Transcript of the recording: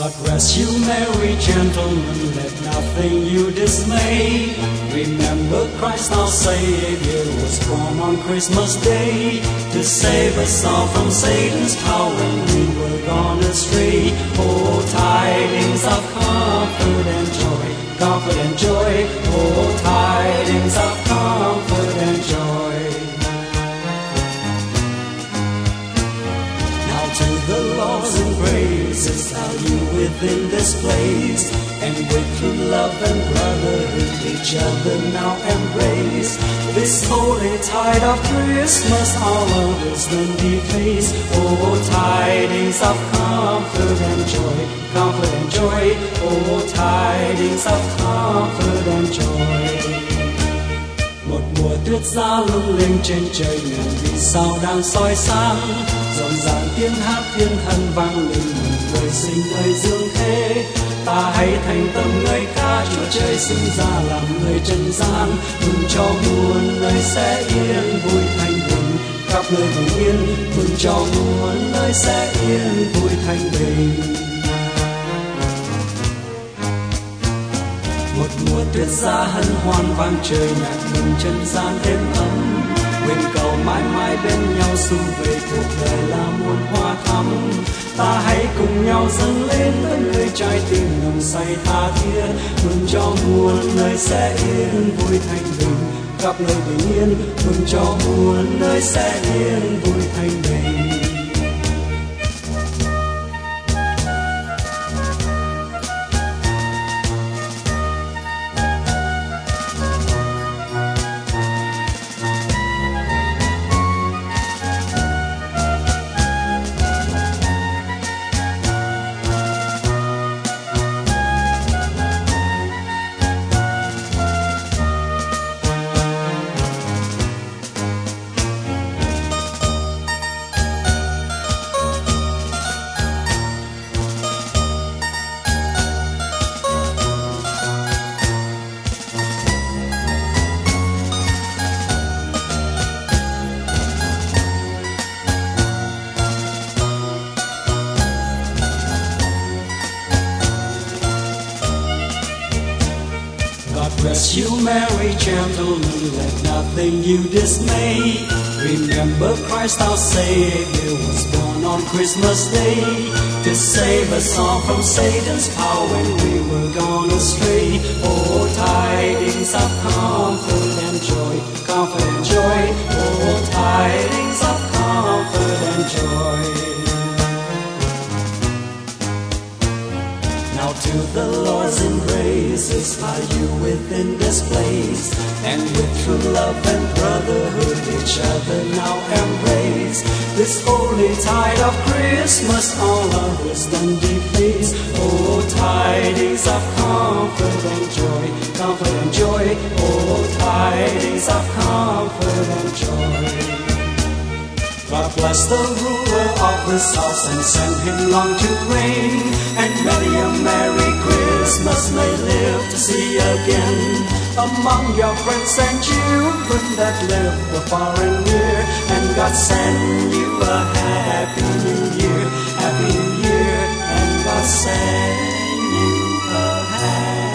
God rest you, merry gentlemen, let nothing you dismay. Remember Christ our Savior was born on Christmas Day to save us all from Satan's power when we were gone astray. Oh, tidings of comfort and joy, comfort and joy. Oh, tidings of comfort and joy. Now to the Lord's embraces are you within this place, and with true love and brotherhood each other now embrace. This holy tide of Christmas all others then deface. Oh, tidings of comfort and joy, comfort and joy. Oh, tidings of comfort and joy. Một mùa tuyết giá lung linh trên trời, ngàn vì sao đang soi sáng, rộn ràng tiếng hát thiên thần vang lên mừng người sinh nơi dương thế. Ta hãy thành tâm ngợi ca Chúa trời sinh ra làm người trần gian, mừng cho muôn nơi sẽ yên vui thanh bình, khắp nơi bình yên, mừng cho muôn nơi sẽ yên vui thanh bình. Một mùa tuyết giá hân hoan vang trời, nhạc mừng chân gian êm ấm, nguyện cầu mãi mãi bên nhau sum về cuộc đời là muôn hoa thắm. Ta hãy cùng nhau dâng lên với người trái tim nồng say tha thiết, mừng cho muôn nơi sẽ yên vui thanh bình, khắp nơi bình yên, mừng cho muôn nơi sẽ yên vui thanh bình. God bless you, merry gentlemen, let nothing you dismay. Remember Christ our Savior was born on Christmas Day to save us all from Satan's power when we were gone astray. Oh, tidings of comfort and joy, comfort and joy. Oh, tidings of comfort and joy. Now to the Lord's embraces are you within this place, and with true love and brotherhood each other now embrace. This holy tide of Christmas all others then deface. Oh, tidings of comfort and joy, comfort and joy. Oh, tidings of comfort and joy. God bless the ruler of this house and send him long to reign, and many a merry Christmas may live to see again. Among your friends and children that live far and near, and God send you a happy new year, happy new year, and God send you a happy